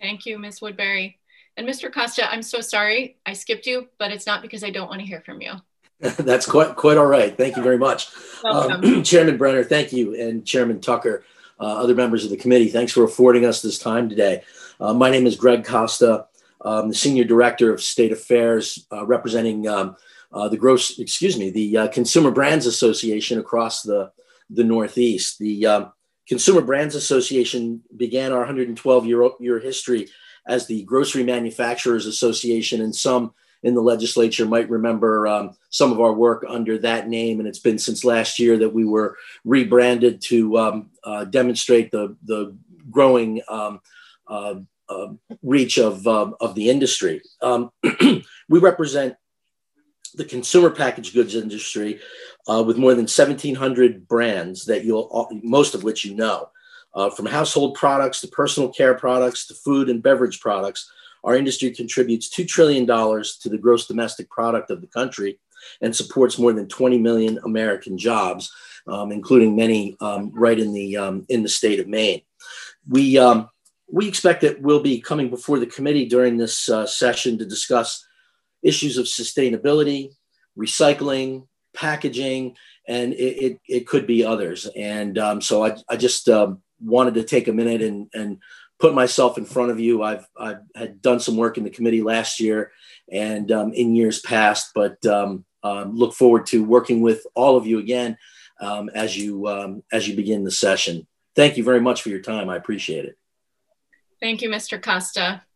Thank you, Ms. Woodbury. And Mr. Costa, I'm so sorry I skipped you, but it's not because I don't want to hear from you. That's quite all right. Thank you very much. Welcome. Chairman Brenner, thank you. And Chairman Tucker, other members of the committee, thanks for affording us this time today. My name is Greg Costa, the Senior Director of State Affairs, representing the Consumer Brands Association across the Northeast. The Consumer Brands Association began our 112-year history as the Grocery Manufacturers Association, and some in the legislature might remember some of our work under that name. And it's been since last year that we were rebranded to demonstrate the growing reach of the industry. We represent the consumer packaged goods industry with more than 1,700 brands that most of which you know. From household products to personal care products to food and beverage products, our industry contributes $2 trillion to the gross domestic product of the country and supports more than 20 million American jobs, including many right in the state of Maine. We expect that we'll be coming before the committee during this session to discuss issues of sustainability, recycling, packaging, and it could be others. And so I just wanted to take a minute and put myself in front of you. I had done some work in the committee last year and in years past, but look forward to working with all of you again as you begin the session. Thank you very much for your time. I appreciate it. Thank you, Mr. Costa.